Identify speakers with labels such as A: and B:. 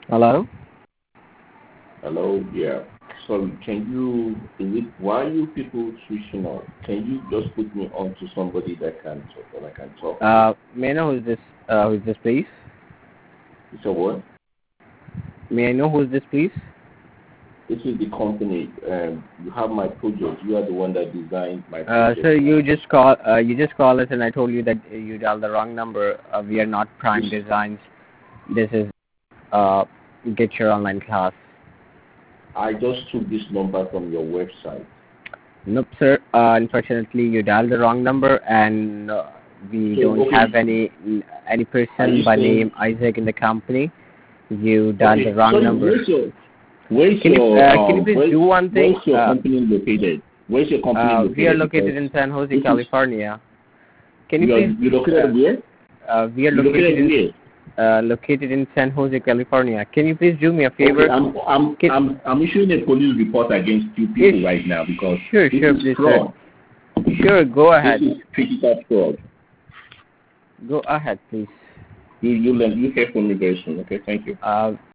A: Hello?
B: Hello, yeah. Sorry, is it, why you people switching on? Can you just put me on to somebody that I can talk to?
A: May I know who's this, please?
B: It's a what?
A: May I know who's this, please?
B: This is the company. You have my project. You are the one that designed my project.
A: Sir, you just call us, and I told you that you dialed the wrong number. We are not
B: This,
A: Prime Designs. This is uh, Get Your Online Class.
B: I just took this number from your website.
A: Nope, sir. Unfortunately, you dialed the wrong number, and we
B: So,
A: don't
B: okay,
A: have any
B: are
A: person
B: you
A: by
B: saying,
A: name Isaac in the company. You dialed the
B: okay,
A: wrong
B: sorry,
A: number. Can you please do one
B: where's
A: thing?
B: your company located? Where's your company
A: We are
B: located? Because
A: located in San Jose,
B: this is,
A: California. Can you please?
B: you located where?
A: We are
B: You located where?
A: located in San Jose, California. Can you please do me a
B: Okay,
A: favor? Can,
B: I'm issuing a police report against you
A: yes,
B: people right now because
A: sure,
B: this
A: sure,
B: is
A: please, sir.
B: fraud.
A: Sure, go
B: This
A: ahead.
B: is critical fraud.
A: Go ahead, please.
B: You hear from me very soon. Okay, thank you.
A: Uh,